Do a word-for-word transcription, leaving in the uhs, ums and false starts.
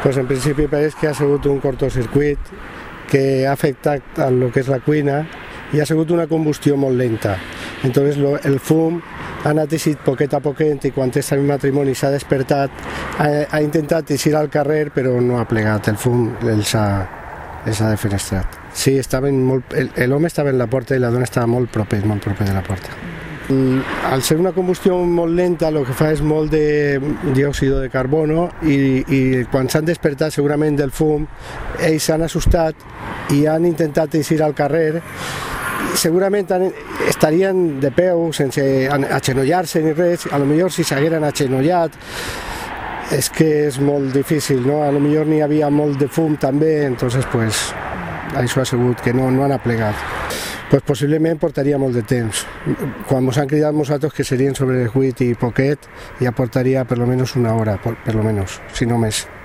Pues en principi pareix que ha sigut un cortocircuit que ha afectat a lo que és la cuina i ha sigut una combustió molt lenta. Entonces lo, el fum ha anat eixit poquet a poquet i quan este matrimoni s'ha despertat ha, ha intentat eixir al carrer però no ha plegat, el fum els ha, els ha defenestrat. Sí, estaven molt, l'home estava en la porta i la dona estava molt proper, molt proper de la porta. Al ser una combustió molt lenta el que fa és molt de diòxid de carbono i, i quan s'han despertat segurament del fum ells s'han assustat i han intentat eixir al carrer. Segurament estarien de peu sense agenollar-se ni res, a lo millor si s'hagueren agenollat és que és molt difícil, no? A lo millor n'hi havia molt de fum també, entonces pues això ha sigut que no, no han aplegat. Pues possiblement portaria molt de temps. Quan ens han cridat nosaltres que serien sobre les vuit i poquet, ja portaria per lo menos una hora, per lo menos, si no més.